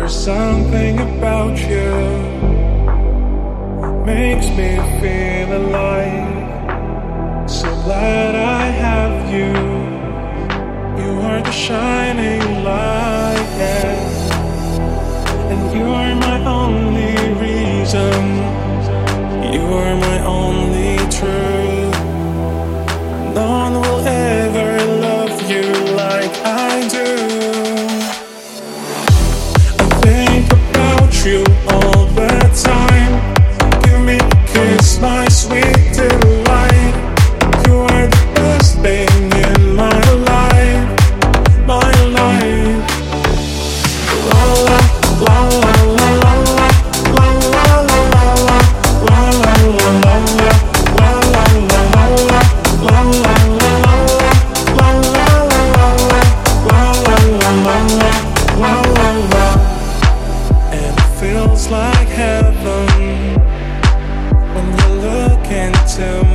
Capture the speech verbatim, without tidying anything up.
Something about you makes me feel alive. So glad I have you. You are the shining light, yeah. And you are my only reason. You are my only truth. No one will ever love you like I do. You all the time. Give me a kiss, my sweet delight. You are the best thing in my life, my life. La la la la la la la la la la la la la la. Feels like heaven when you look into